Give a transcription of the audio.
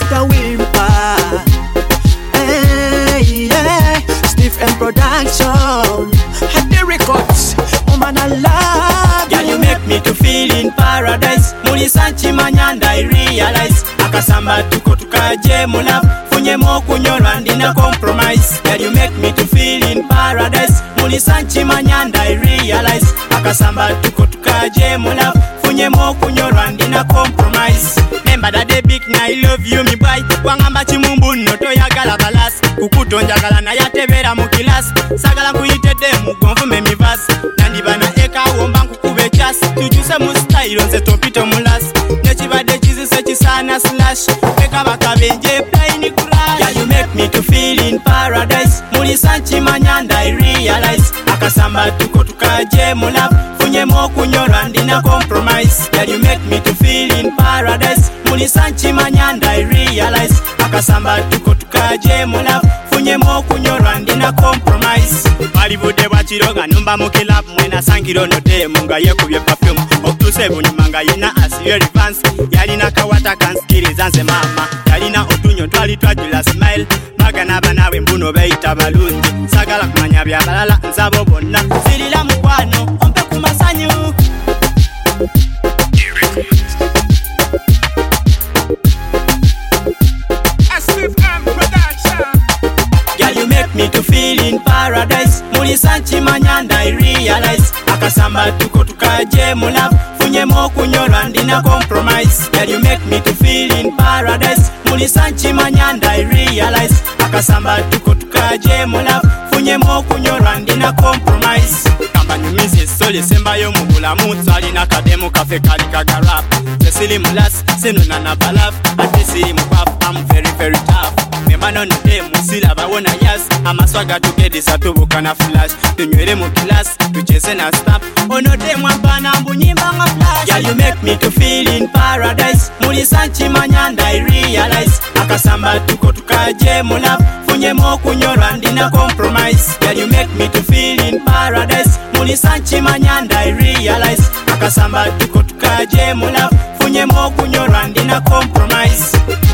tukawimpa. Hey, yeah. Steve and Production had the records. Oh man, I love you. Girl, you make me to feel in paradise. Muli sanchi manyanda I realize. Akasamba tuko tukaje mula. Funye mo kunyolwa ndina compromise. Girl, you make me to feel in paradise. Muli sanchi manyanda I realize. Akasamba tuko tukaje mula. Funye mo kunyolwa ndina compromise. Remember that day big na I love you mi boy. Wangamba chimumbu noto yagala balas. Kukutonjagala na yatebera mu kilas. Sagala kuyitede mugonvu me mi vas. Nandi bana eka womba nkukube chas. Tujuse mu style nze topito mulas. Nechibade chizise chisana slash. Eka bakabenje play ni crash. Yeah, you make me to feel in paradise. Muli sanchi manyanda I realize. Akasamba tuko tukaje mulap. Funye mo kunyolwa ndina compromise. Yeah, you make me to feel in paradise. Muli sanchi manyanda I realize. Akasamba tuko tukaje mulap. Funye mo kunyolwa ndina compromise. Balibude bachiroga numba mu club mwena sangiro note munga yekubye perfume. Okutuse bunyumanga yina asiyo advance. Yalina kawata kanskiriza nze mama. Yalina otunyo twali twajula smile. Magana banawe mbuno beita balungi. Sagala kumanya byabalala nzabo bonna. Sirila mukwano ompe kumasanyu. Girl, you make me to feel in paradise. Muli sanchi manyanda I realize. Akasamba tuko tukaje mulap. Funye mo kunyolwa ndina compromise. Girl, you make me to feel in paradise. Muli sanchi manyanda I realize. Akasamba tuko tukaje mulap. Funye mo kunyolwa ndina compromise. Kamba nyumizi soli semba yo mubulamu. Twali na kademu kafe kali kagarap. Sesili mulas, senuna na balaf. Atisi mupaf, I'm very very tough. Membano nde musila bawona yas. Amaswaga tugedisa tubuka na flash. Tunywere mu class, tucheze na stop. Ono de mwambana mbunyimba nga flash. Girl, you make me to feel in paradise. Muli sanchi manyanda I realize. Akasamba tuko tukaje mulap. Funye mo kunyolwa ndina compromise. Girl, you make me to feel in paradise. Muli sanchi manyanda I realize. Akasamba tuko tukaje mulap. Funye mo kunyolwa ndina compromise.